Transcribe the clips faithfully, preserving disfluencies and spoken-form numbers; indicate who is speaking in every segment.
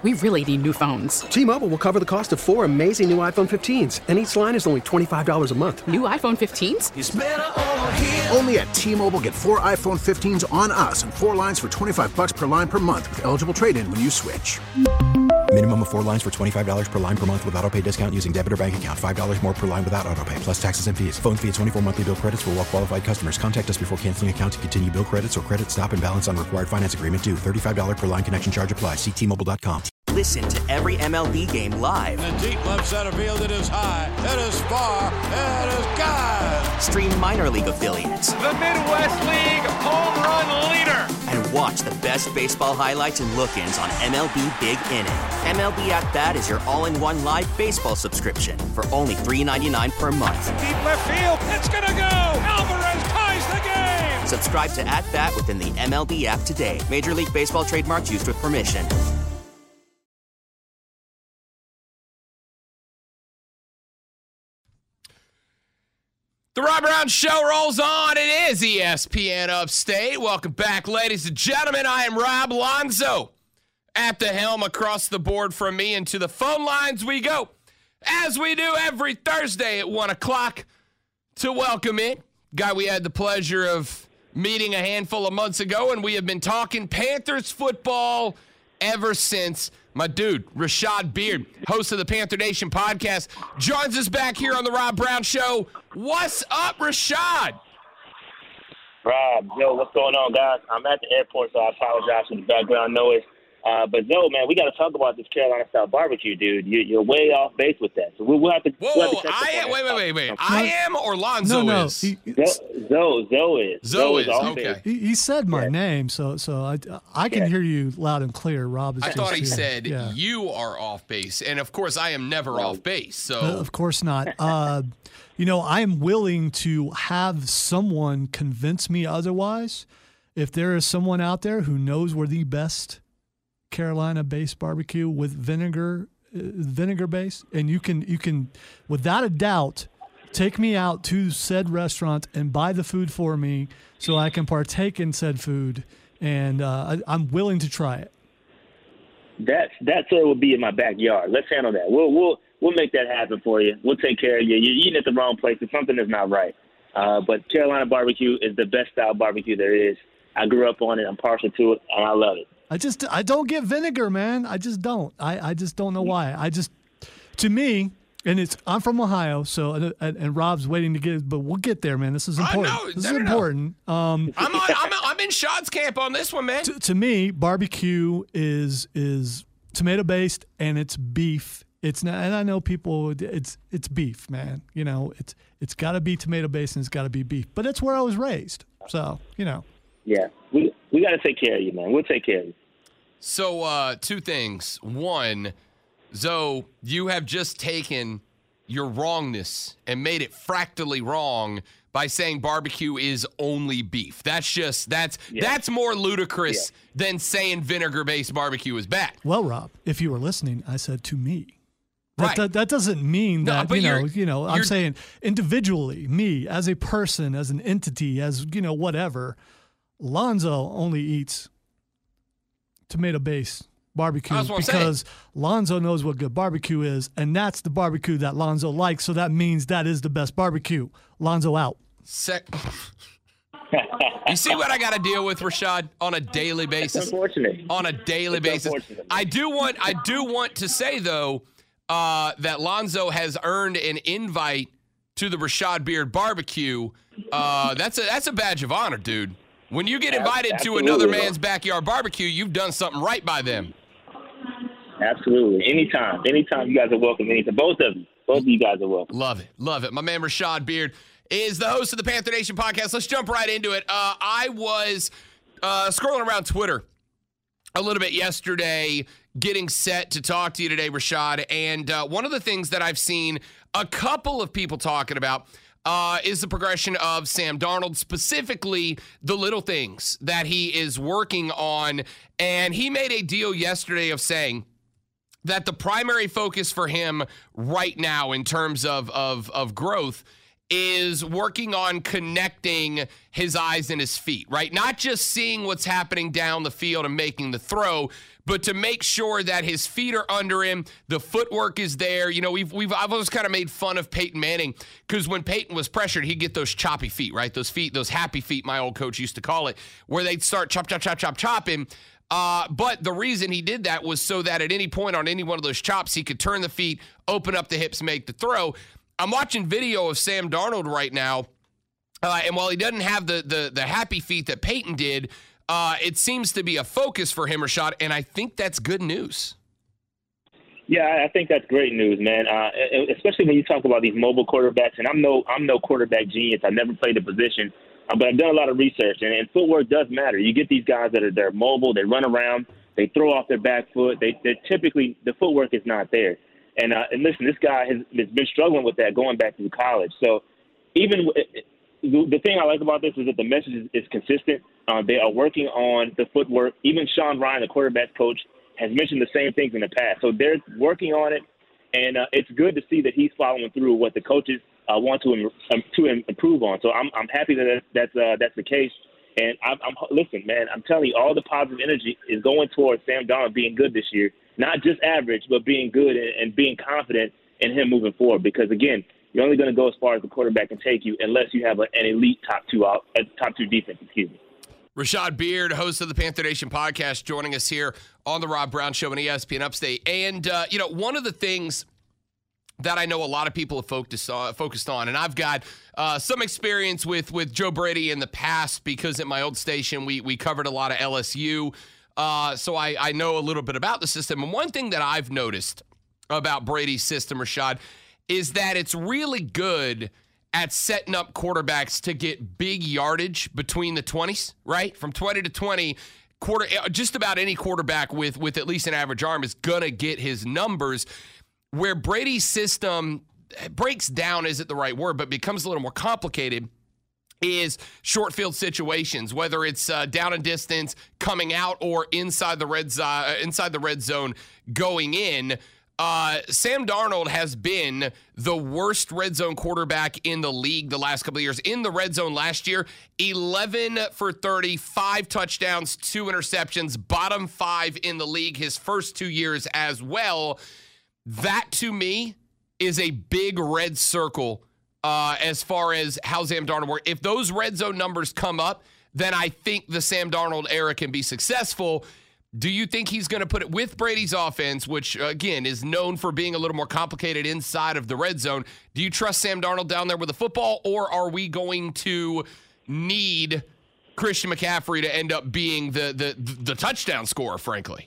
Speaker 1: We really need new phones.
Speaker 2: T-Mobile will cover the cost of four amazing new iPhone fifteens, and each line is only twenty-five dollars a month.
Speaker 1: New iPhone fifteens?
Speaker 3: It's better over here.
Speaker 4: Only at T-Mobile, get four iPhone fifteens on us and four lines for twenty-five dollars per line per month with eligible trade-in when you switch.
Speaker 5: Minimum of four lines for twenty-five dollars per line per month with autopay discount using debit or bank account. five dollars more per line without autopay, plus taxes and fees. Phone fee at twenty-four monthly bill credits for well-qualified customers. Contact us before canceling account to continue bill credits or credit stop and balance on required finance agreement due. thirty-five dollars per line connection charge applies. See T Mobile dot com.
Speaker 6: Listen to every M L B game live.
Speaker 7: In the deep left center field, it is high, it is far, it is gone.
Speaker 6: Stream minor league affiliates.
Speaker 8: The Midwest League home run leader.
Speaker 6: And watch the best baseball highlights and look-ins on M L B Big Inning. M L B At Bat is your all-in-one live baseball subscription for only three dollars and ninety-nine cents per month.
Speaker 8: Deep left field, it's gonna go. Alvarez ties the game.
Speaker 6: Subscribe to At Bat within the M L B app today. Major League Baseball trademarks used with permission.
Speaker 9: The Rob Brown Show rolls on. It is E S P N Upstate. Welcome back, ladies and gentlemen. I am Rob Lonzo. At the helm across the board from me, and to the phone lines we go, as we do every Thursday at one o'clock, to welcome in guy we had the pleasure of meeting a handful of months ago, and we have been talking Panthers football ever since. My dude, Rashad Beard, host of the Panther Nation podcast, joins us back here on the Rob Brown Show. What's up, Rashad?
Speaker 10: Rob, yo, what's going on, guys? I'm at the airport, so I apologize for the background noise. Uh, but, Zoe, man, we got to talk about this Carolina-style barbecue, dude. You, you're way off base with that. So we'll, we'll have to.
Speaker 9: Whoa,
Speaker 10: we'll
Speaker 9: whoa, I am. Wait, wait, wait, wait. I am or Lonzo
Speaker 11: no, no.
Speaker 9: is?
Speaker 11: He,
Speaker 10: Zoe, Zoe is.
Speaker 9: Zoe is,
Speaker 10: off
Speaker 9: okay.
Speaker 10: base.
Speaker 11: he, he said my
Speaker 10: Yeah.
Speaker 11: name, so so I, I can
Speaker 10: Yeah.
Speaker 11: hear you loud and clear. Rob is
Speaker 9: I
Speaker 11: just
Speaker 9: thought he
Speaker 11: here.
Speaker 9: said
Speaker 11: Yeah.
Speaker 9: you are off base. And, of course, I am never
Speaker 10: Well,
Speaker 9: off base. So,
Speaker 11: Uh, of course not. Uh, you know, I am willing to have someone convince me otherwise. If there is someone out there who knows where the best Carolina-based barbecue with vinegar, uh, vinegar base, and you can you can, without a doubt, take me out to said restaurant and buy the food for me so I can partake in said food, and uh, I, I'm willing to try it.
Speaker 10: That that sir will be in my backyard. Let's handle that. We'll we'll we'll make that happen for you. We'll take care of you. You're eating at the wrong place. If something is not right. Uh, but Carolina barbecue is the best style barbecue there is. I grew up on it. I'm partial to it, and I love it.
Speaker 11: I just I don't get vinegar, man. I just don't. I, I just don't know why. I just to me, and it's I'm from Ohio, so and, and Rob's waiting to get, but we'll get there, man. This is important.
Speaker 9: I know.
Speaker 11: This
Speaker 9: No,
Speaker 11: is
Speaker 9: no, no.
Speaker 11: important. Um,
Speaker 9: I'm, on, I'm, I'm in Shad's camp on this one, man.
Speaker 11: to, to me, barbecue is is tomato based and it's beef. It's not, and I know people. It's it's beef, man. You know, it's it's got to be tomato based and it's got to be beef. But it's where I was raised, so you know.
Speaker 10: Yeah, we we got to take care of you, man. We'll take care of you.
Speaker 9: So, uh, two things. One, Zoe, you have just taken your wrongness and made it fractally wrong by saying barbecue is only beef. That's just that's
Speaker 10: Yeah.
Speaker 9: that's more ludicrous
Speaker 10: Yeah.
Speaker 9: than saying vinegar-based barbecue is bad.
Speaker 11: Well, Rob, if you were listening, I said to me. That,
Speaker 9: Right.
Speaker 11: that, that doesn't mean
Speaker 9: No,
Speaker 11: that,
Speaker 9: but
Speaker 11: you know,
Speaker 9: you're-
Speaker 11: you know, I'm
Speaker 9: you're-
Speaker 11: saying individually, me as a person, as an entity, as, you know, whatever, Lonzo only eats tomato-based barbecue
Speaker 9: That's what I'm saying.
Speaker 11: because Lonzo knows what good barbecue is, and that's the barbecue that Lonzo likes, so that means that is the best barbecue. Lonzo out.
Speaker 9: Sec- you see what I got to deal with, Rashad, on a daily basis?
Speaker 10: Unfortunate.
Speaker 9: On a daily
Speaker 10: It's
Speaker 9: basis.
Speaker 10: unfortunate.
Speaker 9: I do want I do want to say though uh, that Lonzo has earned an invite to the Rashad Beard barbecue. Uh, that's a that's a badge of honor, dude. When you get invited
Speaker 10: Absolutely.
Speaker 9: to another man's backyard barbecue, you've done something right by them.
Speaker 10: Absolutely. Anytime. Anytime you guys are welcome. Anytime. Both of you. Both of you guys are welcome.
Speaker 9: Love it. Love it. My man Rashad Beard is the host of the Panther Nation podcast. Let's jump right into it. Uh, I was uh, scrolling around Twitter a little bit yesterday, getting set to talk to you today, Rashad. And uh, one of the things that I've seen a couple of people talking about uh, is the progression of Sam Darnold, specifically the little things that he is working on. And he made a deal yesterday of saying that the primary focus for him right now in terms of, of, of growth is working on connecting his eyes and his feet, right? Not just seeing what's happening down the field and making the throw, but to make sure that his feet are under him, the footwork is there. You know, we've we've I've always kind of made fun of Peyton Manning because when Peyton was pressured, he'd get those choppy feet, right? Those feet, those happy feet, my old coach used to call it, where they'd start chop, chop, chop, chop, chopping. Uh, but the reason he did that was so that at any point on any one of those chops, he could turn the feet, open up the hips, make the throw. I'm watching video of Sam Darnold right now, uh, and while he doesn't have the the the happy feet that Peyton did, uh, it seems to be a focus for him, Rashad, and I think that's good news.
Speaker 10: Yeah, I think that's great news, man. Uh, especially when you talk about these mobile quarterbacks, and I'm no I'm no quarterback genius. I've never played the position, uh, but I've done a lot of research, and, and footwork does matter. You get these guys that are they're mobile, they run around, they throw off their back foot. They they typically the footwork is not there. And uh, and listen, this guy has, has been struggling with that going back to college. So even the, the thing I like about this is that the message is, is consistent. Uh, they are working on the footwork. Even Sean Ryan, the quarterback coach, has mentioned the same things in the past. So they're working on it, and uh, it's good to see that he's following through what the coaches uh, want to um, to improve on. So I'm I'm happy that that's uh, that's the case. And I'm, I'm listen, man, I'm telling you, all the positive energy is going towards Sam Darnold being good this year. Not just average, but being good and, and being confident in him moving forward. Because, again, you're only going to go as far as the quarterback can take you unless you have a, an elite top two out, uh, top two defense, excuse me.
Speaker 9: Rashad Beard, host of the Panther Nation podcast, joining us here on the Rob Brown Show on E S P N Upstate. And, uh, you know, one of the things that I know a lot of people have focused on, focused on and I've got uh, some experience with with Joe Brady in the past because at my old station we we covered a lot of L S U. Uh, so I, I know a little bit about the system. And one thing that I've noticed about Brady's system, Rashad, is that it's really good at setting up quarterbacks to get big yardage between the twenties, right? From twenty to twenty, quarter just about any quarterback with, with at least an average arm is going to get his numbers. Where Brady's system breaks down isn't the right word, but becomes a little more complicated is short field situations, whether it's uh, down and distance, coming out, or inside the red zone, inside the red zone, going in. Uh, Sam Darnold has been the worst red zone quarterback in the league the last couple of years. In the red zone last year, eleven for thirty, five touchdowns, two interceptions, bottom five in the league his first two years as well. That, to me, is a big red circle Uh, as far as how Sam Darnold works. If those red zone numbers come up, then I think the Sam Darnold era can be successful. Do you think he's going to put it with Brady's offense, which, again, is known for being a little more complicated inside of the red zone? Do you trust Sam Darnold down there with the football, or are we going to need Christian McCaffrey to end up being the the, the touchdown scorer, frankly?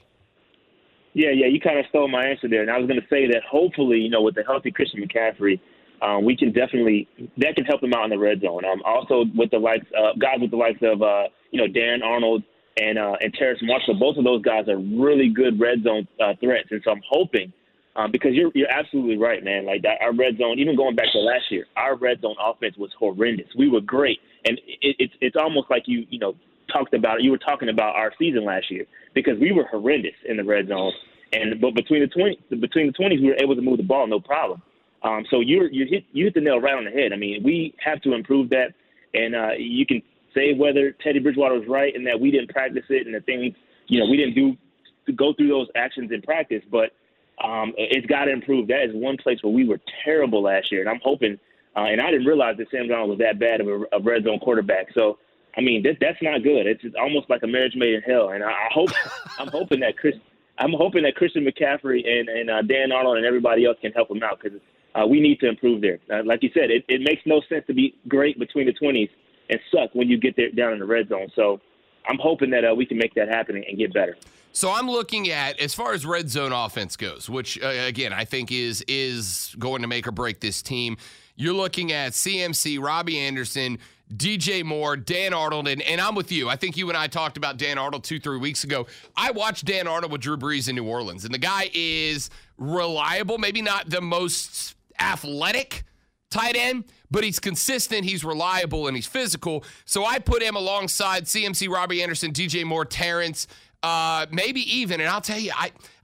Speaker 10: Yeah, yeah, you kind of stole my answer there. And I was going to say that hopefully, you know, with the healthy Christian McCaffrey, Um, we can definitely – that can help them out in the red zone. Um, also with the likes uh, – guys with the likes of, uh, you know, Darren Arnold and uh, and Terrace Marshall, both of those guys are really good red zone uh, threats. And so I'm hoping um, – because you're you're absolutely right, man. Like that, our red zone – even going back to last year, our red zone offense was horrendous. We were great. And it, it's it's almost like you, you know, talked about – you were talking about our season last year because we were horrendous in the red zone. And but between the twenty between the twenties, we were able to move the ball, no problem. Um, so you you hit you hit the nail right on the head. I mean, we have to improve that, and uh, you can say whether Teddy Bridgewater was right and that we didn't practice it and the things, you know, we didn't do to go through those actions in practice, but um, it's got to improve. That is one place where we were terrible last year, and I'm hoping. Uh, and I didn't realize that Sam Darnold was that bad of a, a red zone quarterback. So I mean, that, that's not good. It's, it's almost like a marriage made in hell. And I, I hope I'm hoping that Chris. I'm hoping that Christian McCaffrey and, and uh, Dan Arnold and everybody else can help him out because uh, we need to improve there. Uh, like you said, it, it makes no sense to be great between the twenties and suck when you get there down in the red zone. So I'm hoping that uh, we can make that happen and get better.
Speaker 9: So I'm looking at, as far as red zone offense goes, which, uh, again, I think is is going to make or break this team. You're looking at C M C, Robbie Anderson, D J Moore, Dan Arnold, and, and I'm with you. I think you and I talked about Dan Arnold two, three weeks ago. I watched Dan Arnold with Drew Brees in New Orleans, and the guy is reliable, maybe not the most athletic tight end, but he's consistent, he's reliable, and he's physical. So I put him alongside C M C, Robbie Anderson, D J Moore, Terrence, uh, maybe even, and I'll tell you, I,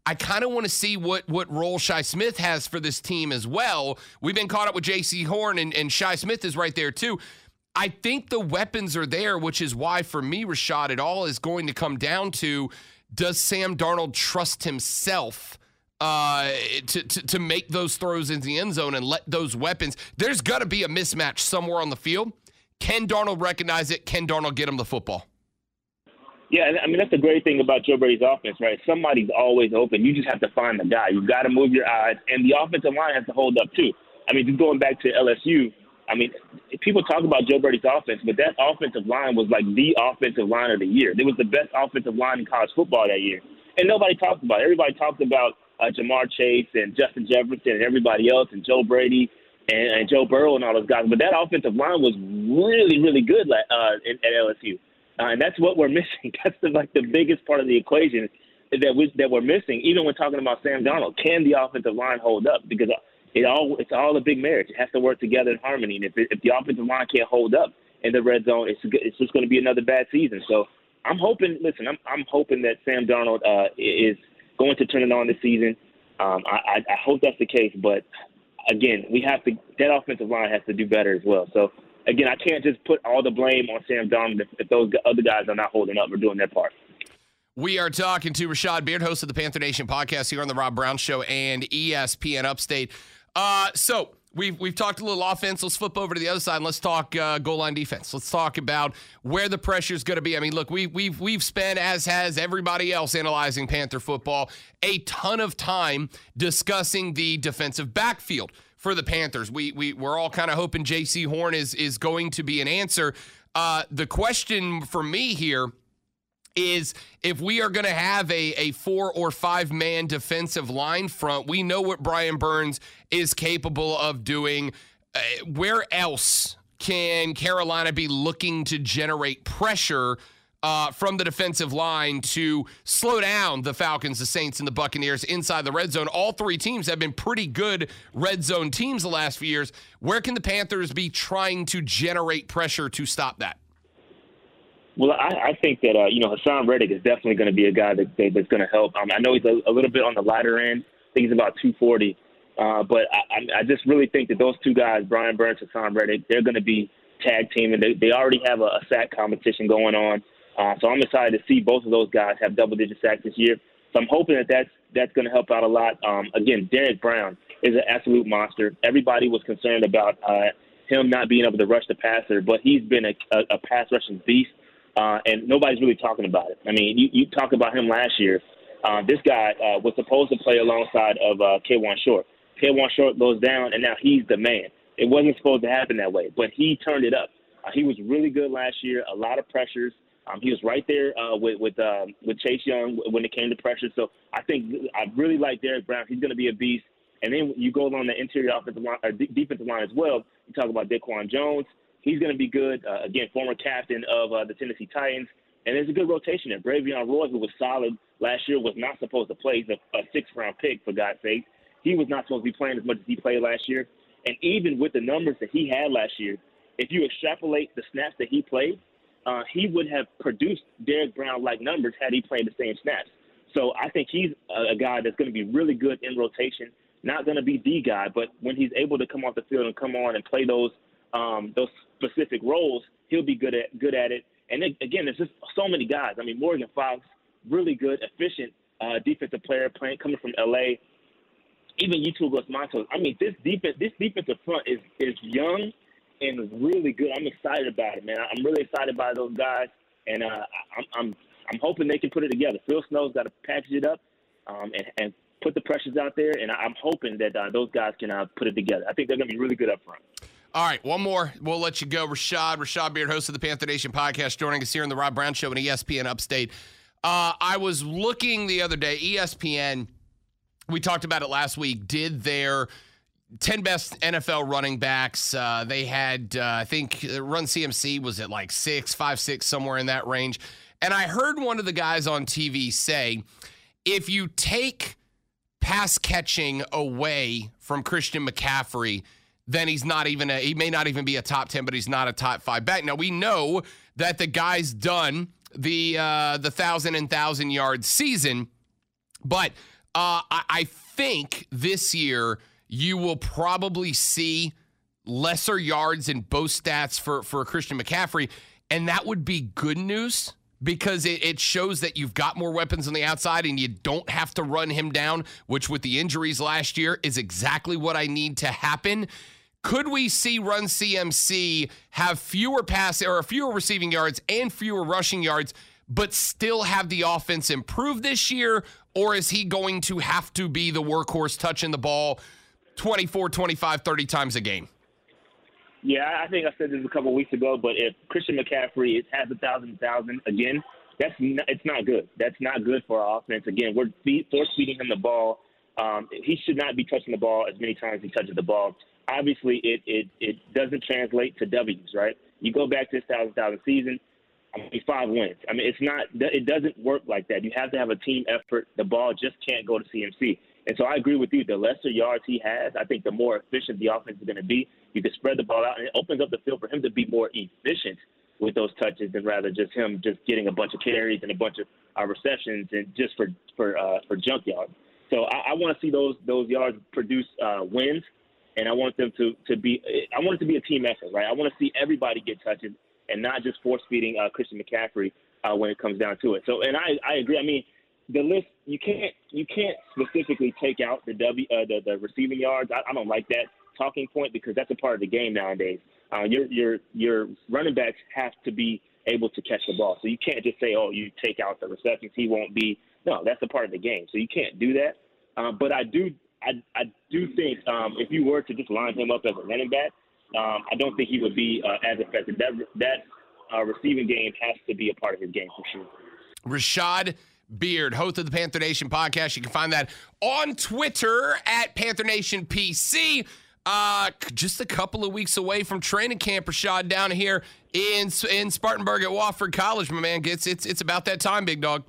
Speaker 9: I kind of want to see what what role Shi Smith has for this team as well. We've been caught up with J C Horn, and, and Shi Smith is right there too. I think the weapons are there, which is why, for me, Rashad, it all is going to come down to, does Sam Darnold trust himself uh, to, to, to make those throws into the end zone and let those weapons? There's got to be a mismatch somewhere on the field. Can Darnold recognize it? Can Darnold get him the football?
Speaker 10: Yeah, I mean, that's the great thing about Joe Brady's offense, right? Somebody's always open. You just have to find the guy. You've got to move your eyes, and the offensive line has to hold up, too. I mean, just going back to L S U, I mean, people talk about Joe Brady's offense, but that offensive line was like the offensive line of the year. It was the best offensive line in college football that year. And nobody talked about it. Everybody talked about uh, Jamar Chase and Justin Jefferson and everybody else and Joe Brady and, and Joe Burrow and all those guys. But that offensive line was really, really good uh, at, at L S U. Uh, and that's what we're missing. That's the, like the biggest part of the equation that, we, that we're missing, even when talking about Sam Darnold. Can the offensive line hold up? Because – It all it's all a big marriage. It has to work together in harmony. And if it, if the offensive line can't hold up in the red zone, it's it's just going to be another bad season. So I'm hoping. Listen, I'm I'm hoping that Sam Darnold uh, is going to turn it on this season. Um, I, I hope that's the case. But again, we have to. That offensive line has to do better as well. So again, I can't just put all the blame on Sam Darnold if, if those other guys are not holding up or doing their part.
Speaker 9: We are talking to Rashad Beard, host of the Panther Nation podcast here on the Rob Brown Show and E S P N Upstate. Uh, so we've we've talked a little offense. Let's flip over to the other side and let's talk uh, goal line defense. Let's talk about where the pressure is going to be. I mean, look, we we've we've spent, as has everybody else analyzing Panther football, a ton of time discussing the defensive backfield for the Panthers. We we we're all kind of hoping J C Horn is is going to be an answer. Uh, the question for me here is, if we are going to have a, a four or five man defensive line front, we know what Brian Burns is capable of doing. Uh, where else can Carolina be looking to generate pressure uh, from the defensive line to slow down the Falcons, the Saints, and the Buccaneers inside the red zone? All three teams have been pretty good red zone teams the last few years. Where can the Panthers be trying to generate pressure to stop that?
Speaker 10: Well, I, I think that, uh, you know, Hassan Reddick is definitely going to be a guy that, that that's going to help. Um, I know he's a, a little bit on the lighter end. I think he's about two forty. Uh, but I, I just really think that those two guys, Brian Burns and Hassan Reddick, they're going to be tag teaming. They, they already have a, a sack competition going on. Uh, so I'm excited to see both of those guys have double-digit sacks this year. So I'm hoping that that's, that's going to help out a lot. Um, again, Derek Brown is an absolute monster. Everybody was concerned about uh, him not being able to rush the passer, but he's been a, a, a pass-rushing beast. Uh, and nobody's really talking about it. I mean, you, you talk about him last year. Uh, this guy uh, was supposed to play alongside of uh, K'Wan Short. K'Wan Short goes down, and now he's the man. It wasn't supposed to happen that way, but he turned it up. Uh, he was really good last year, a lot of pressures. Um, he was right there uh, with with, um, with Chase Young when it came to pressure. So I think I really like Derek Brown. He's going to be a beast. And then you go along the interior offensive line, or d- defensive line as well. You talk about Daquan Jones. He's going to be good. Uh, again, former captain of uh, the Tennessee Titans. And there's a good rotation there. Bravion Roy, who was solid last year, was not supposed to play. He's a, a sixth-round pick, for God's sake. He was not supposed to be playing as much as he played last year. And even with the numbers that he had last year, if you extrapolate the snaps that he played, uh, he would have produced Derek Brown-like numbers had he played the same snaps. So I think he's a, a guy that's going to be really good in rotation, not going to be the guy, but when he's able to come off the field and come on and play those um, those specific roles, he'll be good at good at it. And then, again, there's just so many guys. I mean, Morgan Fox, really good, efficient uh, defensive player playing coming from L A. Even Yetur Gross-Matos. I mean, this defense, this defensive front is is young and really good. I'm excited about it, man. I'm really excited by those guys, and uh, I'm I'm I'm hoping they can put it together. Phil Snow's got to package it up um, and and put the pressures out there, and I'm hoping that uh, those guys can uh, put it together. I think they're going to be really good up front.
Speaker 9: All right, one more. We'll let you go. Rashad, Rashad Beard, host of the Panther Nation podcast, joining us here on the Rob Brown Show and E S P N Upstate. Uh, I was looking the other day, E S P N, we talked about it last week, did their ten best N F L running backs. Uh, they had, uh, I think, Run C M C was at like six, five, six, somewhere in that range. And I heard one of the guys on T V say, if you take pass catching away from Christian McCaffrey, then he's not even a, he may not even be a top ten, but he's not a top five back. Now, we know that the guy's done the uh, the thousand and thousand yard season, but Uh, I, I think this year you will probably see lesser yards in both stats for, for Christian McCaffrey, and that would be good news because it, it shows that you've got more weapons on the outside and you don't have to run him down, which with the injuries last year is exactly what I need to happen. Could we see Run C M C have fewer pass or fewer receiving yards and fewer rushing yards, but still have the offense improve this year? Or is he going to have to be the workhorse touching the ball twenty-four, twenty-five, thirty times a game?
Speaker 10: Yeah, I think I said this a couple of weeks ago, but if Christian McCaffrey is half a thousand thousand again, that's not, it's not good. That's not good for our offense. Again, we're feed, force feeding him the ball. Um, he should not be touching the ball as many times as he touches the ball. Obviously, it it it doesn't translate to W's, right? You go back to this thousand thousand season. I mean, five wins. I mean, it's not. It doesn't work like that. You have to have a team effort. The ball just can't go to C M C. And so I agree with you. The lesser yards he has, I think the more efficient the offense is going to be. You can spread the ball out, and it opens up the field for him to be more efficient with those touches than rather just him just getting a bunch of carries and a bunch of uh, receptions and just for for uh, for junk yards. So I, I want to see those those yards produce uh, wins, and I want them to to be. I want it to be a team effort, right? I want to see everybody get touches and not just force feeding uh, Christian McCaffrey uh, when it comes down to it. So, and I, I agree. I mean, the list you can't you can't specifically take out the W uh, the the receiving yards. I, I don't like that talking point because that's a part of the game nowadays. Uh, your your your running backs have to be able to catch the ball. So you can't just say, oh, you take out the receptions, he won't be. No, that's a part of the game. So you can't do that. Uh, but I do I I do think um, if you were to just line him up as a running back, Um, I don't think he would be uh, as effective. That that uh, receiving game has to be a part of his game for sure.
Speaker 9: Rashad Beard, host of the Panther Nation podcast. You can find that on Twitter at Panther Nation P C. Uh, just a couple of weeks away from training camp, Rashad, down here in in Spartanburg at Wofford College, my man. It's it's it's about that time, big dog.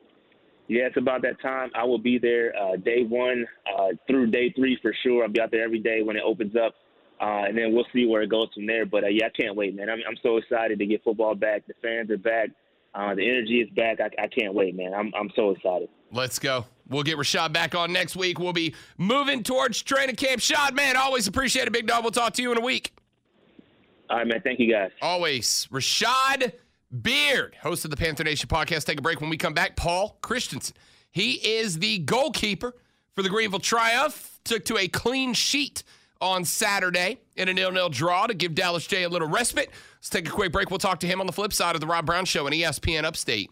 Speaker 10: Yeah, it's about that time. I will be there uh, day one uh, through day three for sure. I'll be out there every day when it opens up. Uh, and then we'll see where it goes from there. But, uh, yeah, I can't wait, man. I'm, I'm so excited to get football back. The fans are back. Uh, the energy is back. I, I can't wait, man. I'm I'm so excited.
Speaker 9: Let's go. We'll get Rashad back on next week. We'll be moving towards training camp. Shad, man, always appreciate it, big dog. We'll talk to you in a week.
Speaker 10: All right, man. Thank you, guys.
Speaker 9: Always. Rashad Beard, host of the Panther Nation podcast. Take a break. When we come back, Paul Christensen. He is the goalkeeper for the Greenville Triumph. Took to a clean sheet on Saturday in a nil-nil draw to give Dallas J a little respite. Let's take a quick break. We'll talk to him on the flip side of the Rob Brown Show on E S P N Upstate.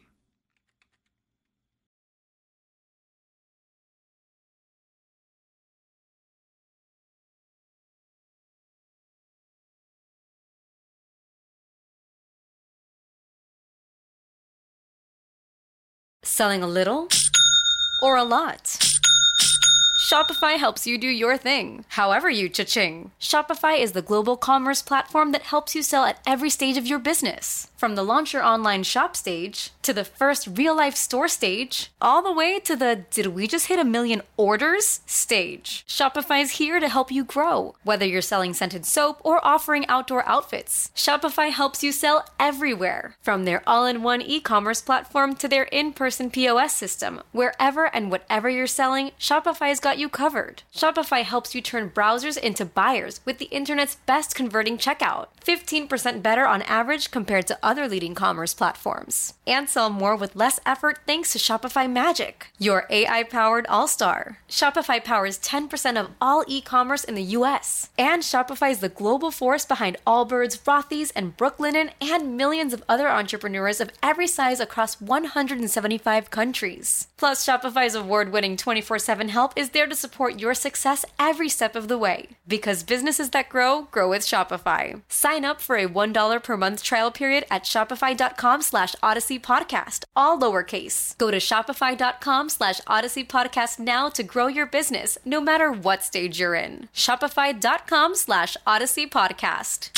Speaker 3: Selling a little or a lot? Shopify helps you do your thing, however you cha-ching. Shopify is the global commerce platform that helps you sell at every stage of your business. From the launch your online shop stage, to the first real-life store stage, all the way to the did we just hit a million orders stage. Shopify's here to help you grow. Whether you're selling scented soap or offering outdoor outfits, Shopify helps you sell everywhere. From their all-in-one e-commerce platform to their in-person P O S system, wherever and whatever you're selling, Shopify's got you covered. Shopify helps you turn browsers into buyers with the internet's best converting checkout. fifteen percent better on average compared to other leading commerce platforms. And sell more with less effort thanks to Shopify Magic, your A I-powered all-star. Shopify powers ten percent of all e-commerce in the U S. And Shopify is the global force behind Allbirds, Rothy's, and Brooklinen, and millions of other entrepreneurs of every size across one hundred seventy-five countries. Plus, Shopify's award-winning twenty-four seven help is there to support your success every step of the way. Because businesses that grow, grow with Shopify. Sign up for a one dollar per month trial period at shopify.com slash Odyssey Podcast, all lowercase. Go to shopify.com slash Odyssey Podcast now to grow your business, no matter what stage you're in. Shopify.com slash Odyssey Podcast.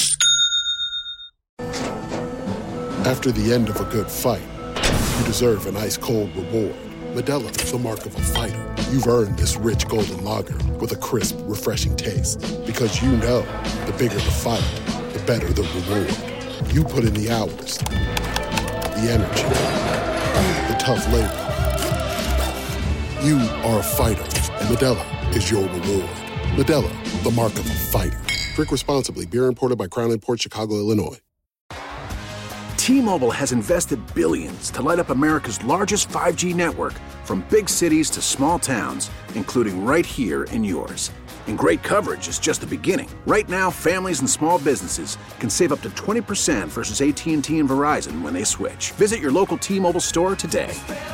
Speaker 12: After the end of a good fight, you deserve an ice-cold reward. Modelo is the mark of a fighter. You've earned this rich golden lager with a crisp, refreshing taste. Because you know, the bigger the fight, the better the reward. You put in the hours, the energy, the tough labor. You are a fighter, and Modelo is your reward. Modelo, the mark of a fighter. Drink responsibly. Beer imported by Crown Imports, Chicago, Illinois.
Speaker 4: T-Mobile has invested billions to light up America's largest five G network, from big cities to small towns, including right here in yours. And great coverage is just the beginning. Right now, families and small businesses can save up to twenty percent versus A T and T and Verizon when they switch. Visit your local T-Mobile store today.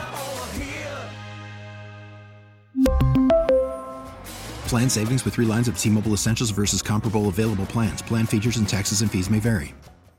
Speaker 5: Plan savings with three lines of T-Mobile Essentials versus comparable available plans. Plan features and taxes and fees may vary.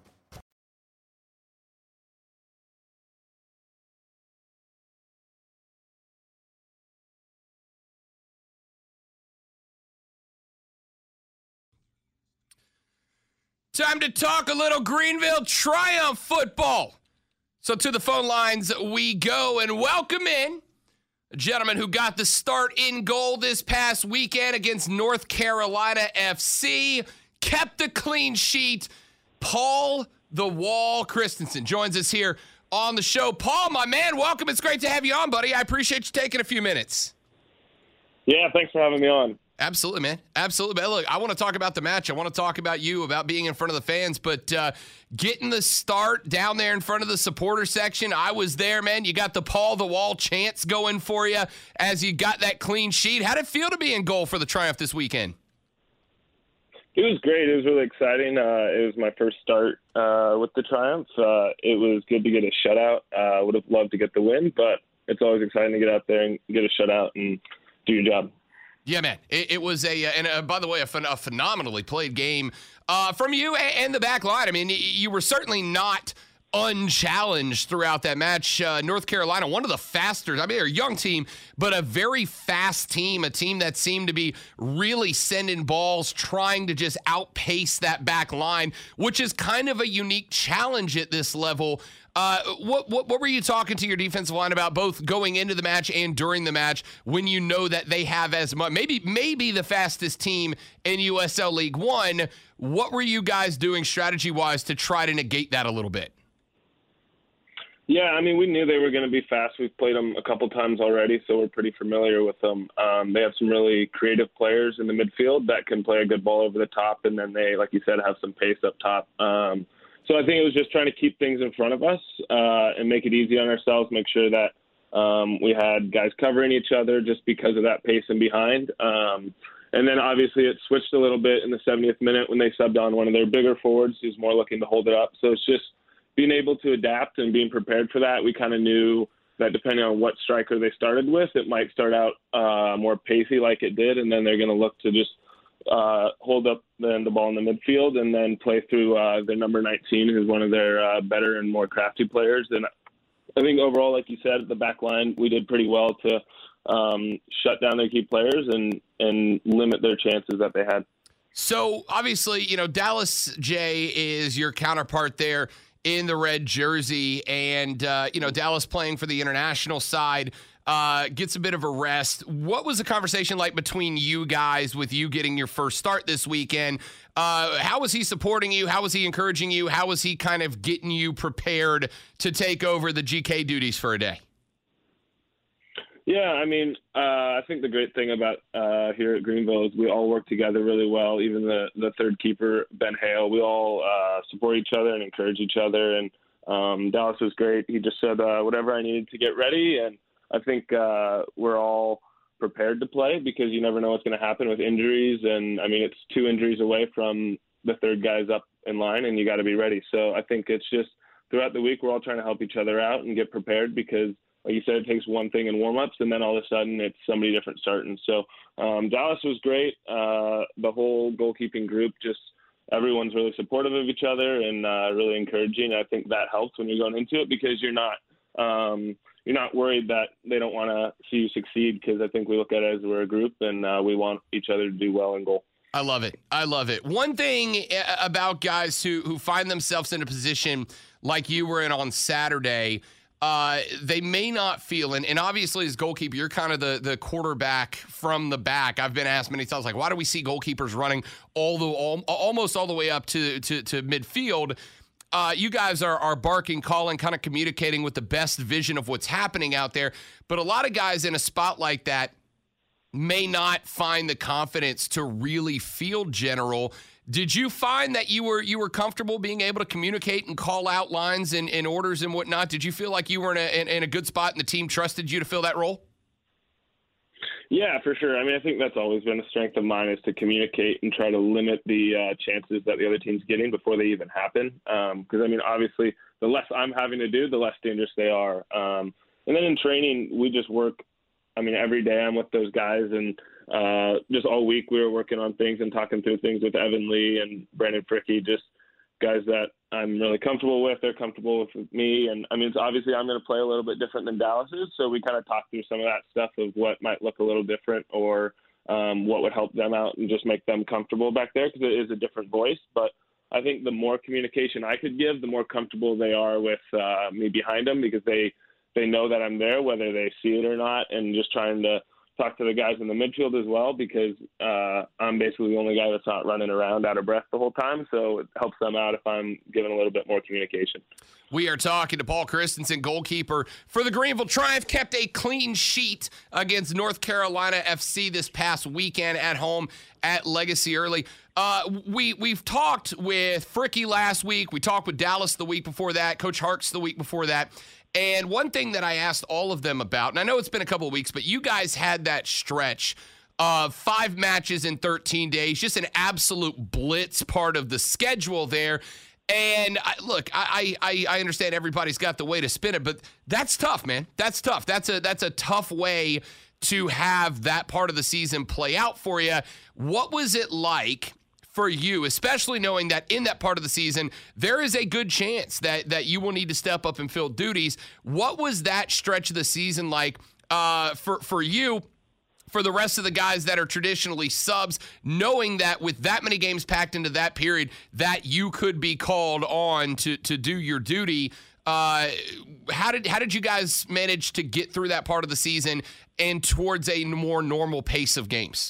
Speaker 9: Time to talk a little Greenville Triumph football. So to the phone lines we go, and welcome in a gentleman who got the start in goal this past weekend against North Carolina F C, kept a clean sheet. Paul the Wall Christensen joins us here on the show. Paul, my man, welcome. It's great to have you on, buddy. I appreciate you taking a few minutes.
Speaker 13: Yeah, thanks for having me on.
Speaker 9: Absolutely, man. Absolutely. But look, I want to talk about the match. I want to talk about you, about being in front of the fans, but uh, getting the start down there in front of the supporter section, I was there, man. You got the Paul the Wall chants going for you as you got that clean sheet. How did it feel to be in goal for the Triumph this weekend?
Speaker 13: It was great. It was really exciting. Uh, it was my first start uh, with the Triumph. Uh, it was good to get a shutout. I uh, would have loved to get the win, but it's always exciting to get out there and get a shutout and do your job.
Speaker 9: Yeah, man. It, it was a, and uh, by the way, a, phen- a phenomenally played game uh, from you and, and the back line. I mean, you were certainly not unchallenged throughout that match. Uh, North Carolina, one of the faster, I mean, they're a young team, but a very fast team, a team that seemed to be really sending balls, trying to just outpace that back line, which is kind of a unique challenge at this level. Uh, what, what what were you talking to your defensive line about, both going into the match and during the match, when you know that they have as much, maybe maybe the fastest team in U S L League One? What were you guys doing strategy-wise to try to negate that a little bit?
Speaker 13: Yeah, I mean, we knew they were going to be fast. We've played them a couple times already, so we're pretty familiar with them. Um, they have some really creative players in the midfield that can play a good ball over the top, and then they, like you said, have some pace up top. Um, so I think it was just trying to keep things in front of us uh, and make it easy on ourselves, make sure that um, we had guys covering each other just because of that pace and behind. Um, and then obviously it switched a little bit in the seventieth minute when they subbed on one of their bigger forwards who's more looking to hold it up. So it's just being able to adapt and being prepared for that. We kind of knew that depending on what striker they started with, it might start out uh, more pacey like it did, and then they're going to look to just uh, hold up then the ball in the midfield and then play through uh, their number nineteen, who's one of their uh, better and more crafty players. And I think overall, like you said, at the back line, we did pretty well to um, shut down their key players and, and limit their chances that they had.
Speaker 9: So obviously, you know, Dallas J is your counterpart there in the red jersey, and, uh, you know, Dallas playing for the international side uh, gets a bit of a rest. What was the conversation like between you guys with you getting your first start this weekend? Uh, how was he supporting you? How was he encouraging you? How was he kind of getting you prepared to take over the G K duties for a day?
Speaker 13: Yeah, I mean, uh, I think the great thing about uh, here at Greenville is we all work together really well. Even the, the third keeper, Ben Hale, we all uh, support each other and encourage each other. And um, Dallas was great. He just said uh, whatever I needed to get ready. And I think uh, we're all prepared to play because you never know what's going to happen with injuries. And, I mean, it's two injuries away from the third guys up in line, and you got to be ready. So I think it's just throughout the week we're all trying to help each other out and get prepared because, like you said, it takes one thing in warm-ups, and then all of a sudden it's somebody different starting. So um, Dallas was great. Uh, the whole goalkeeping group, just everyone's really supportive of each other and uh, really encouraging. I think that helps when you're going into it because you're not um, you're not worried that they don't want to see you succeed because I think we look at it as we're a group and uh, we want each other to do well in goal.
Speaker 9: I love it. I love it. One thing about guys who, who find themselves in a position like you were in on Saturday – Uh, they may not feel, and, and obviously as goalkeeper, you're kind of the, the quarterback from the back. I've been asked many times, like, why do we see goalkeepers running all the all, almost all the way up to, to, to midfield? uh, you guys are, are barking, calling, kind of communicating with the best vision of what's happening out there. But a lot of guys in a spot like that may not find the confidence to really field general. Did you find that you were you were comfortable being able to communicate and call out lines and, and orders and whatnot? Did you feel like you were in a, in, in a good spot and the team trusted you to fill that role?
Speaker 13: Yeah, for sure. I mean, I think that's always been a strength of mine, is to communicate and try to limit the uh, chances that the other team's getting before they even happen. Because, um, I mean, obviously, the less I'm having to do, the less dangerous they are. Um, and then in training, we just work. I mean, every day I'm with those guys, and uh, just all week we were working on things and talking through things with Evan Lee and Brandon Fricky, just guys that I'm really comfortable with. They're comfortable with me. And, I mean, it's obviously I'm going to play a little bit different than Dallas is, so we kind of talk through some of that stuff of what might look a little different, or um, what would help them out and just make them comfortable back there, because it is a different voice. But I think the more communication I could give, the more comfortable they are with uh, me behind them, because they – they know that I'm there, whether they see it or not, and just trying to talk to the guys in the midfield as well, because uh, I'm basically the only guy that's not running around out of breath the whole time. So it helps them out if I'm giving a little bit more communication.
Speaker 9: We are talking to Paul Christensen, goalkeeper for the Greenville Triumph. Kept a clean sheet against North Carolina F C this past weekend at home at Legacy Early. Uh, we, we've talked with Fricky last week. We talked with Dallas the week before that, Coach Harks the week before that. And one thing that I asked all of them about, and I know it's been a couple of weeks, but you guys had that stretch of five matches in thirteen days, just an absolute blitz part of the schedule there. And I, look, I, I I understand everybody's got the way to spin it, but that's tough, man. That's tough. That's a that's a tough way to have that part of the season play out for you. What was it like for you, especially knowing that in that part of the season, there is a good chance that that you will need to step up and fill duties? What was that stretch of the season like uh, for, for you, for the rest of the guys that are traditionally subs, knowing that with that many games packed into that period, that you could be called on to to do your duty? Uh, how did how did you guys manage to get through that part of the season and towards a more normal pace of games?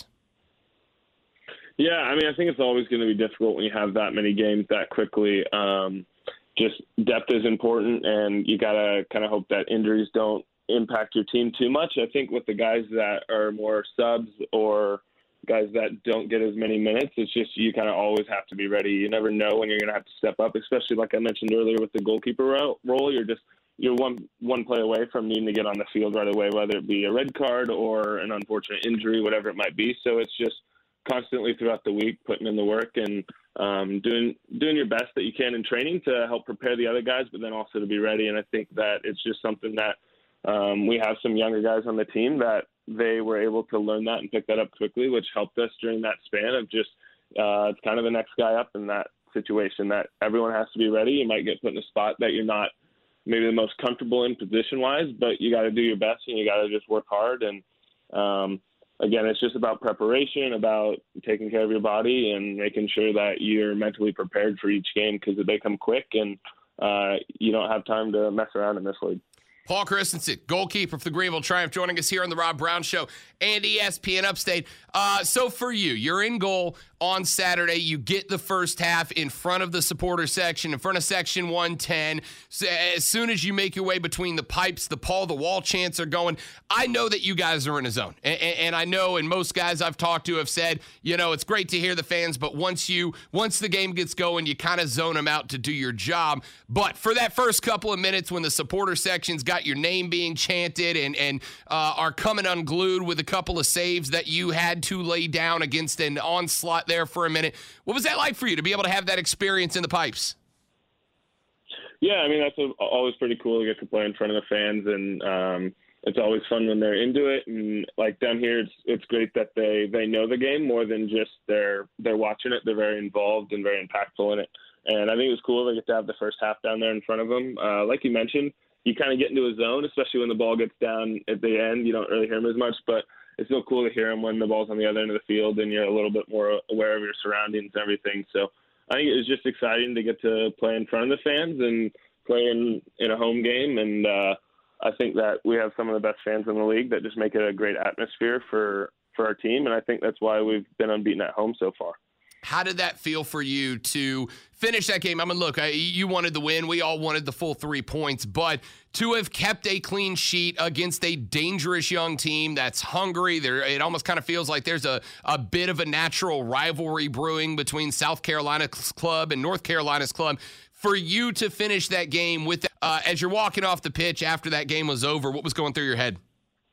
Speaker 13: Yeah, I mean, I think it's always going to be difficult when you have that many games that quickly. Um, just depth is important, and you got to kind of hope that injuries don't impact your team too much. I think with the guys that are more subs or guys that don't get as many minutes, it's just you kind of always have to be ready. You never know when you're going to have to step up, especially like I mentioned earlier with the goalkeeper role. You're just you're one one play away from needing to get on the field right away, whether it be a red card or an unfortunate injury, whatever it might be. So it's just constantly throughout the week putting in the work and um, doing doing your best that you can in training to help prepare the other guys, but then also to be ready. And I think that it's just something that um, we have some younger guys on the team that they were able to learn that and pick that up quickly, which helped us during that span of just uh, it's kind of the next guy up in that situation, that everyone has to be ready. You might get put in a spot that you're not maybe the most comfortable in position-wise, but you got to do your best and you got to just work hard. And um, Again, it's just about preparation, about taking care of your body and making sure that you're mentally prepared for each game, because they come quick and uh, you don't have time to mess around in this league.
Speaker 9: Paul Christensen, goalkeeper for the Greenville Triumph, joining us here on the Rob Brown Show and E S P N Upstate. Uh, so for you, you're in goal on Saturday. You get the first half in front of the supporter section, in front of section one ten. So as soon as you make your way between the pipes, the Paul the Wall chants are going. I know that you guys are in a zone. And, and I know, and most guys I've talked to have said, you know, it's great to hear the fans, but once you once the game gets going, you kind of zone them out to do your job. But for that first couple of minutes when the supporter section's got your name being chanted and, and uh, are coming unglued with a couple of saves that you had to lay down against an onslaught there for a minute, what was that like for you to be able to have that experience in the pipes?
Speaker 13: Yeah, I mean, that's a, always pretty cool to get to play in front of the fans, and um, it's always fun when they're into it. And like down here, it's it's great that they, they know the game more than just they're they're watching it. They're very involved and very impactful in it. And I think it was cool to get to have the first half down there in front of them. Uh, like you mentioned, you kind of get into a zone, especially when the ball gets down at the end. You don't really hear them as much, but it's still cool to hear them when the ball's on the other end of the field and you're a little bit more aware of your surroundings and everything. So I think it was just exciting to get to play in front of the fans and play in, in a home game. And uh, I think that we have some of the best fans in the league that just make it a great atmosphere for, for our team. And I think that's why we've been unbeaten at home so far.
Speaker 9: How did that feel for you to finish that game? I mean, look, I, you wanted the win. We all wanted the full three points. But to have kept a clean sheet against a dangerous young team that's hungry, there, it almost kind of feels like there's a, a bit of a natural rivalry brewing between South Carolina's club and North Carolina's club. For you to finish that game with, uh, as you're walking off the pitch after that game was over, what was going through your head?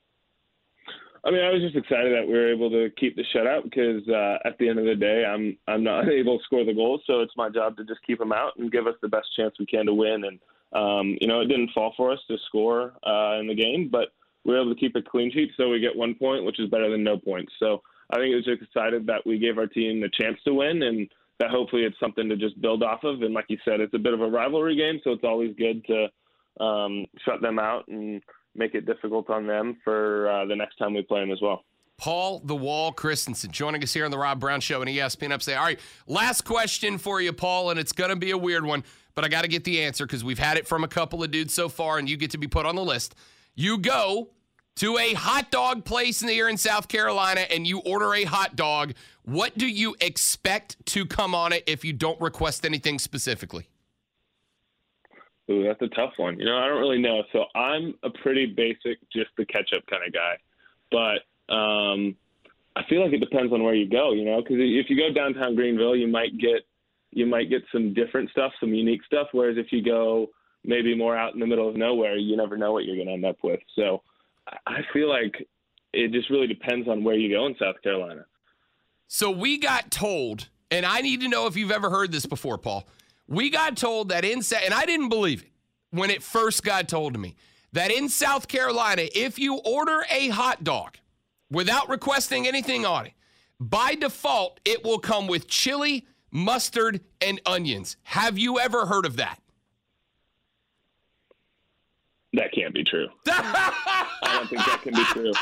Speaker 13: I mean, I was just excited that we were able to keep the shutout because uh, at the end of the day, I'm I'm not able to score the goals, so it's my job to just keep them out and give us the best chance we can to win. And um, you know, it didn't fall for us to score uh, in the game, but we were able to keep a clean sheet, so we get one point, which is better than no points. So I think it was just excited that we gave our team the chance to win, and that hopefully it's something to just build off of. And like you said, it's a bit of a rivalry game, so it's always good to um, shut them out and make it difficult on them for uh, the next time we play them as well.
Speaker 9: Paul the Wall Christensen joining us here on the Rob Brown Show and E S P N Upstate. All right, last question for you, Paul, and it's going to be a weird one, but I got to get the answer because we've had it from a couple of dudes so far, and you get to be put on the list. You go to a hot dog place in the here in South Carolina, and you order a hot dog. What do you expect to come on it if you don't request anything specifically?
Speaker 13: Ooh, that's a tough one. You know, I don't really know. So I'm a pretty basic, just the ketchup kind of guy. But um, I feel like it depends on where you go, you know, because if you go downtown Greenville, you might get you might get some different stuff, some unique stuff. Whereas if you go maybe more out in the middle of nowhere, you never know what you're going to end up with. So I feel like it just really depends on where you go in South Carolina.
Speaker 9: So we got told, and I need to know if you've ever heard this before, Paul. We got told that in, and I didn't believe it when it first got told to me, that in South Carolina, if you order a hot dog without requesting anything on it, by default, it will come with chili, mustard, and onions. Have you ever heard of that?
Speaker 13: That can't be true. I don't think that can be true.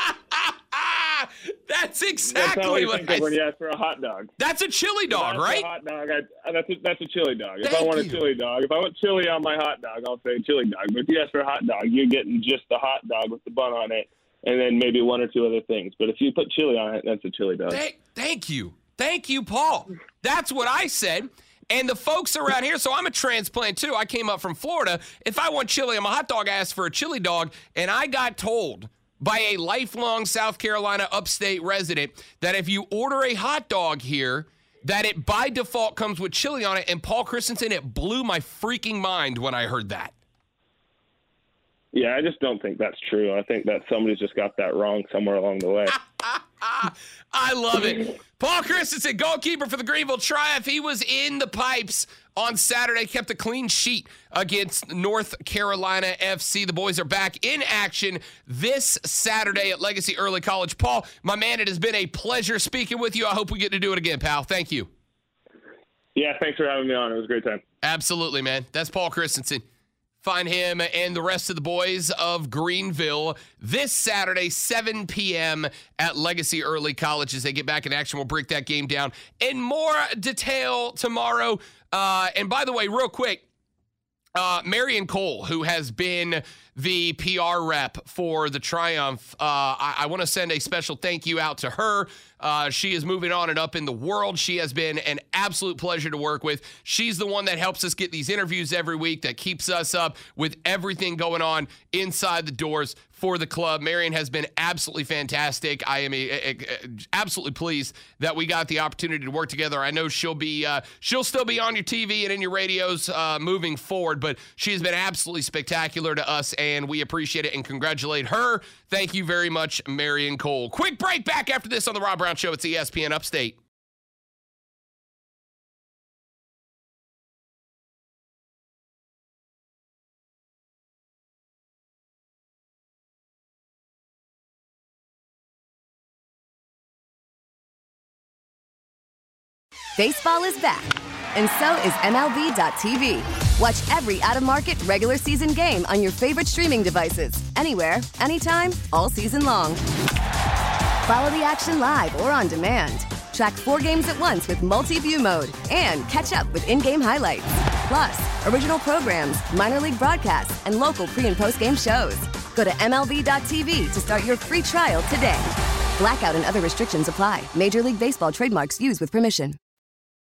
Speaker 9: That's exactly
Speaker 13: that's what,
Speaker 9: what
Speaker 13: think
Speaker 9: I
Speaker 13: of when you ask for a hot dog.
Speaker 9: That's a chili dog,
Speaker 13: if I
Speaker 9: right?
Speaker 13: A hot dog. I, that's a, that's a chili dog. If
Speaker 9: Thank
Speaker 13: I want
Speaker 9: you.
Speaker 13: a chili dog, if I want chili on my hot dog, I'll say chili dog. But if you ask for a hot dog, you're getting just the hot dog with the bun on it, and then maybe one or two other things. But if you put chili on it, that's a chili dog.
Speaker 9: Thank, thank you, thank you, Paul. That's what I said. And the folks around here, so I'm a transplant too. I came up from Florida. If I want chili on my hot dog, I asked for a chili dog, and I got told by a lifelong South Carolina upstate resident that if you order a hot dog here, that it by default comes with chili on it. And Paul Christensen, it blew my freaking mind when I heard that.
Speaker 13: Yeah, I just don't think that's true. I think that somebody's just got that wrong somewhere along the way.
Speaker 9: I love it. Paul Christensen, goalkeeper for the Greenville Triumph. He was in the pipes on Saturday, kept a clean sheet against North Carolina F C. The boys are back in action this Saturday at Legacy Early College. Paul, my man, it has been a pleasure speaking with you. I hope we get to do it again, pal. Thank you.
Speaker 13: Yeah, thanks for having me on. It was a great time.
Speaker 9: Absolutely, man. That's Paul Christensen. Find him and the rest of the boys of Greenville this Saturday, seven p.m. at Legacy Early College as they get back in action. We'll break that game down in more detail tomorrow. Uh, and by the way, real quick, uh, Marion Cole, who has been the P R rep for the Triumph, uh, I, I want to send a special thank you out to her. Uh, she is moving on and up in the world. She has been an absolute pleasure to work with. She's the one that helps us get these interviews every week, that keeps us up with everything going on inside the doors for the club. Marion has been absolutely fantastic. I am a, a, a, absolutely pleased that we got the opportunity to work together. I know she'll be uh, she'll still be on your T V and in your radios uh, moving forward, but she has been absolutely spectacular to us, and we appreciate it and congratulate her. Thank you very much, Marion Cole. Quick break, back after this on the Rob Brown Show. It's E S P N Upstate.
Speaker 14: Baseball is back, and so is M L B dot T V. Watch every out-of-market regular season game on your favorite streaming devices, anywhere, anytime, all season long. Follow the action live or on demand. Track four games at once with multi-view mode and catch up with in-game highlights. Plus, original programs, minor league broadcasts, and local pre- and post-game shows. Go to M L B dot T V to start your free trial today. Blackout and other restrictions apply. Major League Baseball trademarks used with permission.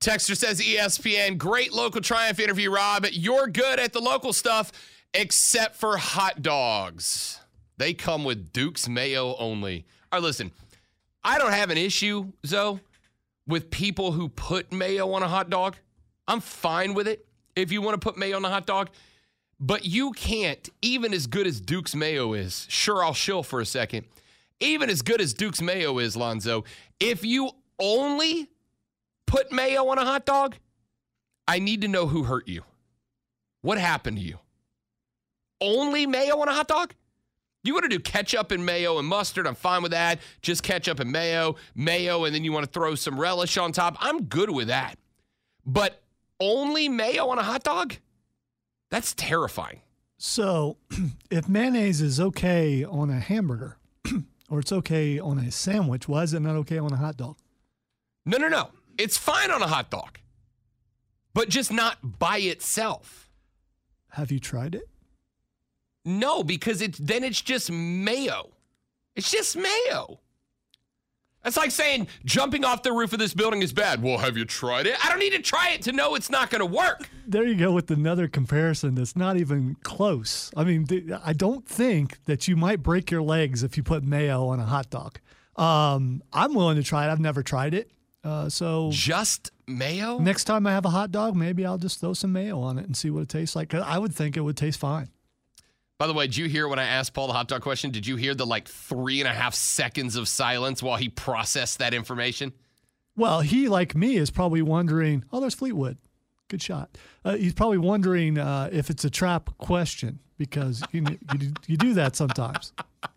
Speaker 9: Texter says E S P N, great local Triumph interview, Rob. You're good at the local stuff except for hot dogs. They come with Duke's mayo only. All right, listen, I don't have an issue, Zoe, with people who put mayo on a hot dog. I'm fine with it if you want to put mayo on a hot dog. But you can't, even as good as Duke's mayo is, sure, I'll shill for a second, even as good as Duke's mayo is, Lonzo, if you only put mayo on a hot dog, I need to know who hurt you. What happened to you? Only mayo on a hot dog? You want to do ketchup and mayo and mustard, I'm fine with that. Just ketchup and mayo, mayo, and then you want to throw some relish on top. I'm good with that. But only mayo on a hot dog? That's terrifying.
Speaker 11: So if mayonnaise is okay on a hamburger or it's okay on a sandwich, why is it not okay on a hot dog?
Speaker 9: No, no, no. It's fine on a hot dog, but just not by itself.
Speaker 11: Have you tried it?
Speaker 9: No, because it's then it's just mayo. It's just mayo. That's like saying jumping off the roof of this building is bad. Well, have you tried it? I don't need to try it to know it's not going to work.
Speaker 11: There you go with another comparison that's not even close. I mean, th- I don't think that you might break your legs if you put mayo on a hot dog. Um, I'm willing to try it. I've never tried it. Uh, so
Speaker 9: just mayo?
Speaker 11: Next time I have a hot dog, maybe I'll just throw some mayo on it and see what it tastes like. 'Cause I would think it would taste fine.
Speaker 9: By the way, did you hear when I asked Paul the hot dog question, did you hear the like three and a half seconds of silence while he processed that information?
Speaker 11: Well, he, like me, is probably wondering, oh, there's Fleetwood. Good shot. Uh, he's probably wondering uh, if it's a trap question because you, you, you do that sometimes.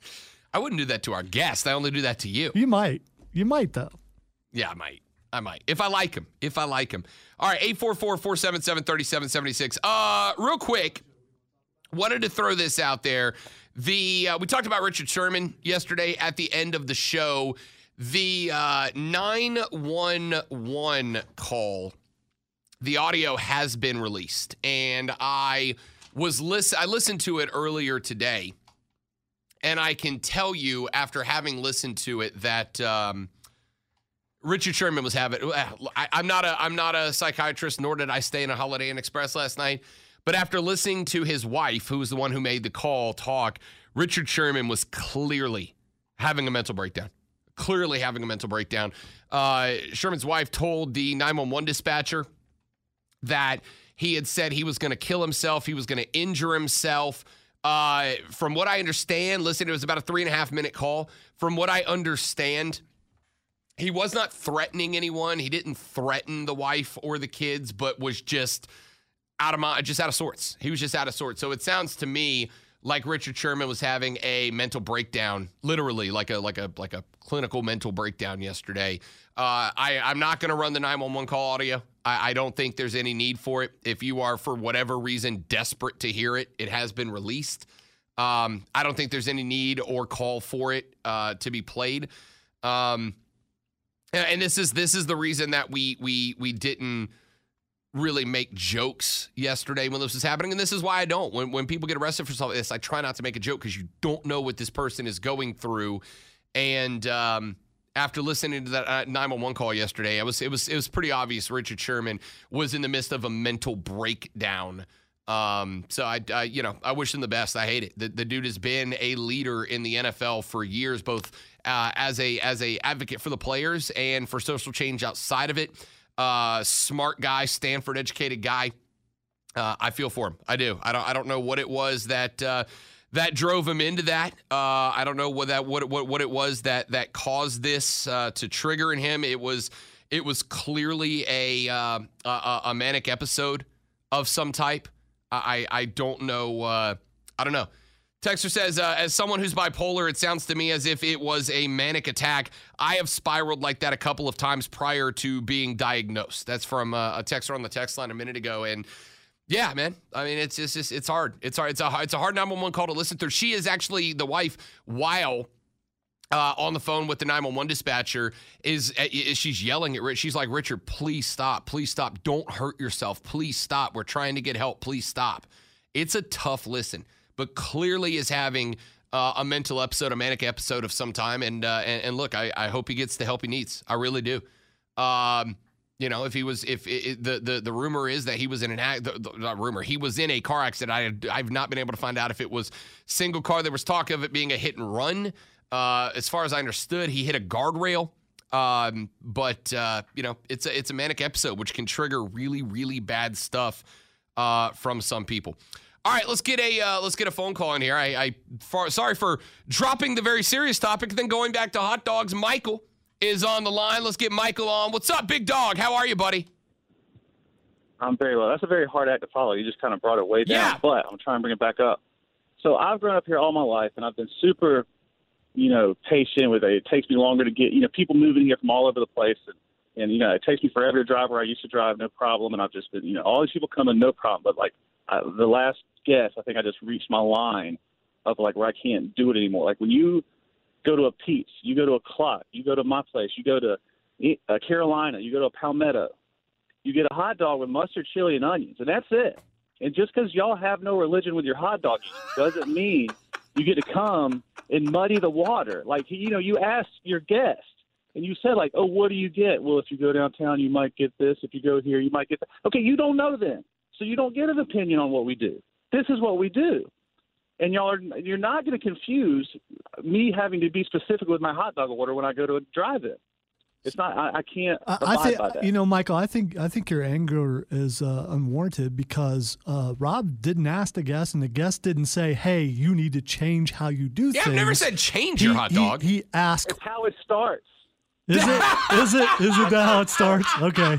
Speaker 9: I wouldn't do that to our guest. I only do that to you.
Speaker 11: You might. You might, though.
Speaker 9: Yeah, I might. I might. If I like him. If I like him. All right, eight four four, four seven seven, three seven seven six. Uh, real quick. Wanted to throw this out there. The uh, we talked about Richard Sherman yesterday at the end of the show. The uh, nine one one call, the audio has been released, and I was listen. I listened to it earlier today, and I can tell you after having listened to it that um, Richard Sherman was having. I, I'm not a I'm not a psychiatrist, nor did I stay in a Holiday Inn Express last night. But after listening to his wife, who was the one who made the call, talk, Richard Sherman was clearly having a mental breakdown. Clearly having a mental breakdown. Uh, Sherman's wife told the nine one one dispatcher that he had said he was going to kill himself. He was going to injure himself. Uh, from what I understand, listen, it was about a three and a half minute call. From what I understand, he was not threatening anyone. He didn't threaten the wife or the kids, but was just out of mind, just out of sorts. He was just out of sorts. So it sounds to me like Richard Sherman was having a mental breakdown, literally like a like a like a clinical mental breakdown yesterday. Uh, I I'm not going to run the nine one one call audio. I, I don't think there's any need for it. If you are for whatever reason desperate to hear it, it has been released. Um, I don't think there's any need or call for it uh, to be played. Um, and this is this is the reason that we we we didn't really make jokes yesterday when this was happening. And this is why I don't. When when people get arrested for something like this, I try not to make a joke because you don't know what this person is going through. And um, after listening to that uh, nine one one call yesterday, it was it was it was pretty obvious Richard Sherman was in the midst of a mental breakdown. Um, so I, I you know I wish him the best. I hate it. The, the dude has been a leader in the N F L for years, both uh, as a as a advocate for the players and for social change outside of it. Uh, smart guy, Stanford educated guy. Uh, I feel for him. I do. I don't. I don't know what it was that uh, that drove him into that. Uh, I don't know what that what what what it was that that caused this uh, to trigger in him. It was it was clearly a uh, a, a manic episode of some type. I I don't know. Uh, I don't know. Texter says, uh, as someone who's bipolar, it sounds to me as if it was a manic attack. I have spiraled like that a couple of times prior to being diagnosed. That's from uh, a texter on the text line a minute ago. And yeah, man, I mean, it's just, it's, it's hard. It's hard. It's a, it's a hard nine one one call to listen through. She is actually the wife while uh, on the phone with the nine one one dispatcher is, is she's yelling at Rich. She's like, Richard, please stop. Please stop. Don't hurt yourself. Please stop. We're trying to get help. Please stop. It's a tough listen. But clearly is having uh, a mental episode, a manic episode of some time. And uh, and, and look, I, I hope he gets the help he needs. I really do. Um, You know, if he was, if it, it, the, the the rumor is that he was in an act, the, the, not rumor, he was in a car accident. I had, I've not been able to find out if it was single car. There was talk of it being a hit and run. Uh, as far as I understood, he hit a guardrail. Um, but uh, you know, it's a it's a manic episode, which can trigger really really bad stuff uh, from some people. All right, let's get a uh, let's get a phone call in here. I, I far, sorry for dropping the very serious topic, then going back to hot dogs. Michael is on the line. Let's get Michael on. What's up, big dog? How are you, buddy?
Speaker 15: I'm very well. That's a very hard act to follow. You just kind of brought it way down,
Speaker 9: yeah.
Speaker 15: But I'm trying to bring it back up. So I've grown up here all my life, and I've been super, you know, patient with it. It takes me longer to get, you know, people moving here from all over the place. And, and you know, it takes me forever to drive where I used to drive, no problem. And I've just been, you know, all these people come in, no problem. But, like, I, the last guess, I think I just reached my line of, like, where I can't do it anymore. Like, when you go to a Pete's, you go to a Clock, you go to my place, you go to uh, Carolina, you go to a Palmetto, you get a hot dog with mustard, chili, and onions, and that's it. And just because y'all have no religion with your hot dog doesn't mean you get to come and muddy the water. Like, you know, you asked your guest, and you said, like, oh, what do you get? Well, if you go downtown, you might get this. If you go here, you might get that. Okay, you don't know then, so you don't get an opinion on what we do. This is what we do. And y'all are, you're not going to confuse me having to be specific with my hot dog order when I go to a drive-in. It's not. I, I can't abide
Speaker 11: I think,
Speaker 15: by that.
Speaker 11: You know, Michael, I think I think your anger is uh, unwarranted because uh, Rob didn't ask the guest, and the guest didn't say, "Hey, you need to change how you do
Speaker 9: yeah,
Speaker 11: things."
Speaker 9: I've never said change
Speaker 11: he,
Speaker 9: your hot dog.
Speaker 11: He, he asked.
Speaker 15: That's how it starts.
Speaker 11: Is it? Is it? Is it that how it starts? Okay.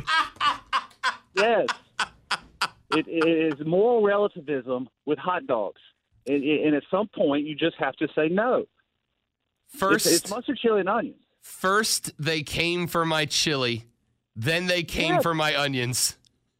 Speaker 15: Yes. It, it is moral relativism with hot dogs. And, and at some point, you just have to say no.
Speaker 9: First,
Speaker 15: it's, it's mustard, chili, and onions.
Speaker 9: First, they came for my chili. Then they came
Speaker 15: yes.
Speaker 9: for my onions.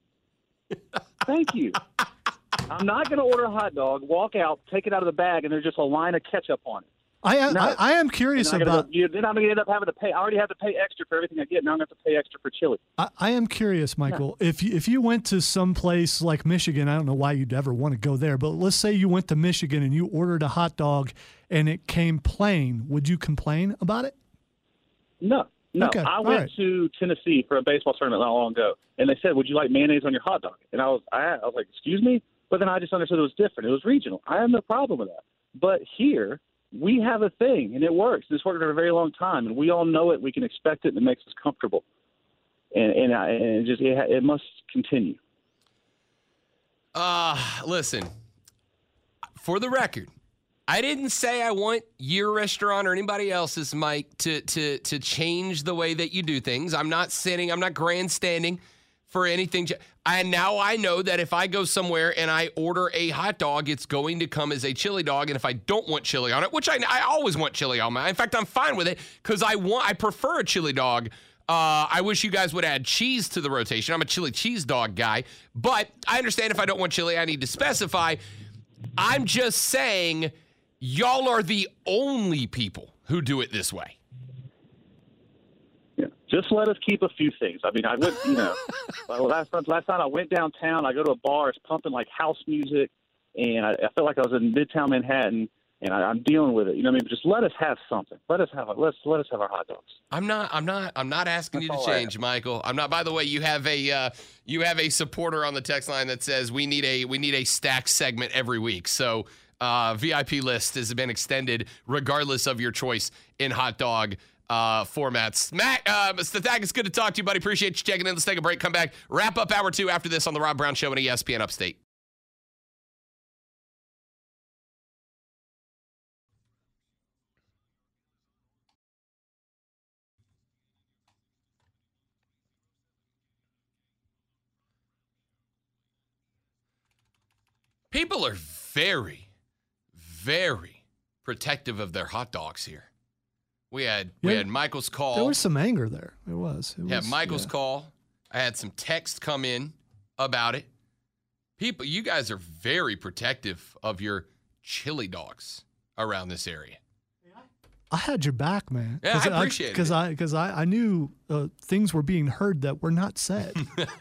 Speaker 15: Thank you. I'm not going to order a hot dog, walk out, take it out of the bag, and there's just a line of ketchup on it.
Speaker 11: I am,
Speaker 15: no.
Speaker 11: I, I am curious
Speaker 15: then
Speaker 11: about.
Speaker 15: Go, then I'm going to end up having to pay. I already have to pay extra for everything I get. Now I'm going to have to pay extra for chili.
Speaker 11: I, I am curious, Michael.
Speaker 15: No.
Speaker 11: If you, if you went to some place like Michigan, I don't know why you'd ever want to go there, but let's say you went to Michigan and you ordered a hot dog and it came plain. Would you complain about it?
Speaker 15: No, no.
Speaker 11: Okay.
Speaker 15: I
Speaker 11: All
Speaker 15: went
Speaker 11: right.
Speaker 15: to Tennessee for a baseball tournament not long ago, and they said, "Would you like mayonnaise on your hot dog?" And I was, I, I was like, "Excuse me," but then I just understood it was different. It was regional. I have no problem with that. But here, we have a thing, and it works. This worked for a very long time, and we all know it. We can expect it, and it makes us comfortable. And and, I, and it just it, it must continue.
Speaker 9: Uh, listen, for the record, I didn't say I want your restaurant or anybody else's, Mike, to to to change the way that you do things. I'm not sitting, I'm not grandstanding for anything. And now I know that if I go somewhere and I order a hot dog, it's going to come as a chili dog. And if I don't want chili on it, which I, I always want chili on my, in fact, I'm fine with it because I want, I prefer a chili dog. Uh, I wish you guys would add cheese to the rotation. I'm a chili cheese dog guy, but I understand if I don't want chili, I need to specify. I'm just saying y'all are the only people who do it this way.
Speaker 15: Yeah. Just let us keep a few things. I mean, I went, you know, last last time I went downtown, I go to a bar, it's pumping like house music, and I, I felt like I was in Midtown Manhattan, and I, I'm dealing with it. You know what I mean? Just let us have something. Let us have a, let's let us have our hot dogs.
Speaker 9: I'm not. I'm not. I'm not asking
Speaker 15: That's
Speaker 9: you to
Speaker 15: all
Speaker 9: change, Michael. I'm not. By the way, you have a uh, you have a supporter on the text line that says we need a we need a stack segment every week. So uh, V I P list has been extended regardless of your choice in hot dog uh, formats. Matt, uh, Stathak, it's good to talk to you, buddy. Appreciate you checking in. Let's take a break. Come back. Wrap up hour two after this on the Rob Brown Show and E S P N Upstate. People are very, very protective of their hot dogs here. We had we
Speaker 11: Yeah,
Speaker 9: had Michael's call.
Speaker 11: There was some anger there. It was. It
Speaker 9: Yeah,
Speaker 11: was,
Speaker 9: Michael's
Speaker 11: yeah.
Speaker 9: call. I had some text come in about it. People, you guys are very protective of your chili dogs around this area.
Speaker 11: I had your back, man.
Speaker 9: Yeah, I appreciate it.
Speaker 11: Because I, because I, I knew uh, things were being heard that were not said.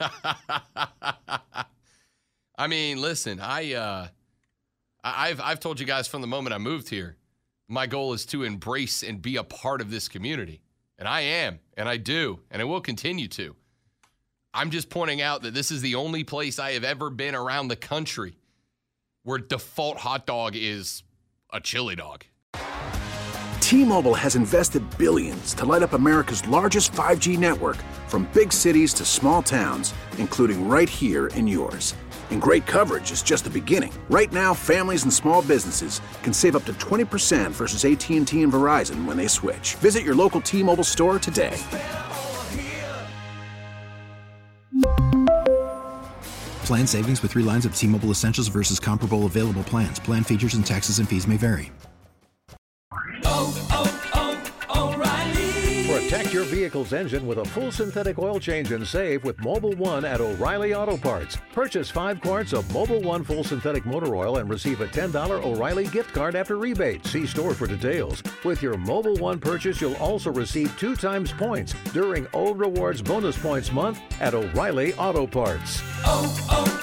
Speaker 9: I mean, listen, I, uh, I- I've I've told you guys from the moment I moved here, my goal is to embrace and be a part of this community, and I am, and I do, and I will continue to. I'm just pointing out that this is the only place I have ever been around the country where default hot dog is a chili dog.
Speaker 4: T-Mobile has invested billions to light up America's largest five G network, from big cities to small towns, including right here in yours. And great coverage is just the beginning. Right now, families and small businesses can save up to twenty percent versus A T and T and Verizon when they switch. Visit your local T-Mobile store today.
Speaker 5: Plan savings with three lines of T-Mobile Essentials versus comparable available plans. Plan features and taxes and fees may vary.
Speaker 16: Oh, oh, oh, O'Reilly. Protect your vehicle's engine with a full synthetic oil change and save with Mobil one at O'Reilly Auto Parts. Purchase five quarts of Mobil one full synthetic motor oil and receive a ten dollars O'Reilly gift card after rebate. See store for details. With your Mobil one purchase, you'll also receive two times points during O Rewards Bonus Points Month at O'Reilly Auto Parts.
Speaker 17: Oh, oh,